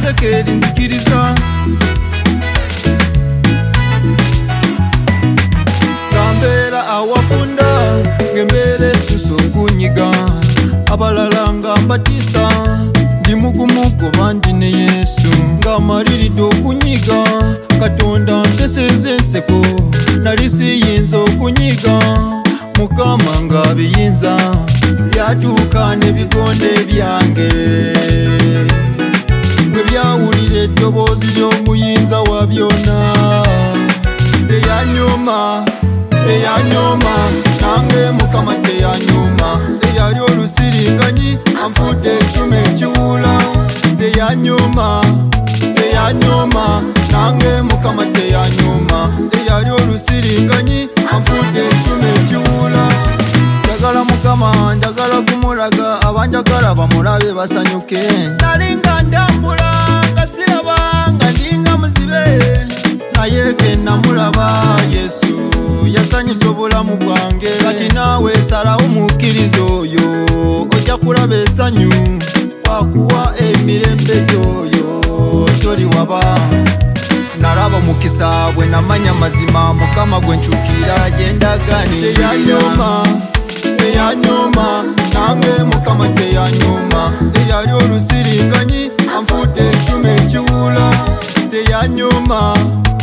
sekeri nzikiriza ngambera awafunda ngembere suso kunyiga abalala ngambatisa ndi mugumugo bandine Yesu ngamalirido kunyiga Katonda nseseze nseko nalisi yinza okunyiga Mukama nga biyinza byatuuka n'ebigonde byange bwe byawulira eddoboozi ly'omuyinza wa byonna teyanyuma nange Mukama teyanyuma eyali olusiringanyi anfudde ekyuma ekiwula teyanyuma nange Mukama teyanyuma eyali olusiringanyi anfudde ekyuma ekiwula njagala Mukama njagala kumulaga abanjagala bamulabe basanyuke nalinga ndambula nga siraba nga ndinga muzibe naye ge namulaba Yesu yasanyusa obulamu bwange kati naawe salawo mukkirizo oyo ojja kulaba essanyu wakuwa emirembe gyoyo toli waba nalaba mukisa bwe namanya mazima Mukama gwe nkyukira gye ndagani teyanyuma nange Mukama teyanyuma eyali olusiringanyi anfudde ekyuma ekiwula teyanyuma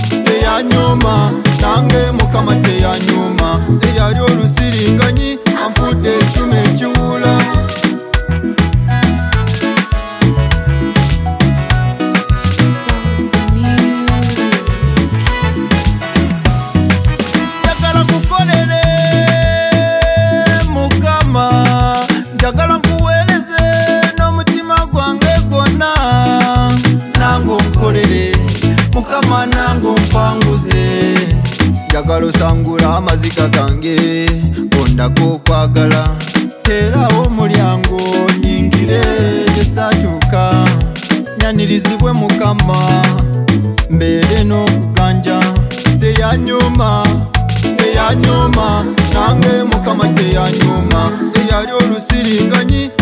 nange Mukama teyanyuma eyali olusiringanyi anfudde ekyuma ekiwula njagala kukolere Mukama njagala nkuweereze n'omutima gwange gwonna nange onkolere Mukama nange ompanguze njagala osangula amazika gange ondako okwagala teerawo omulyango nyingire gyesatuuka nyanirizibwe Mukama mbeere n'okuganja teyanyuma nange Mukama teyanyuma eyali olusiringanyi